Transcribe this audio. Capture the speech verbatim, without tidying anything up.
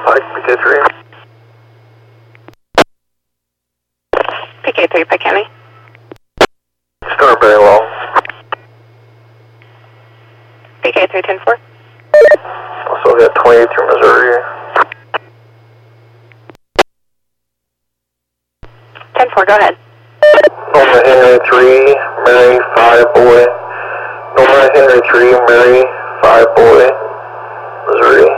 Pike, P K three. P K three, Pike County. Start very low. P K three, ten four. Also got twenty-eight through Missouri. ten four, go ahead. Norma Henry three, Mary five boy. Norma Henry three, Mary five boy, Missouri.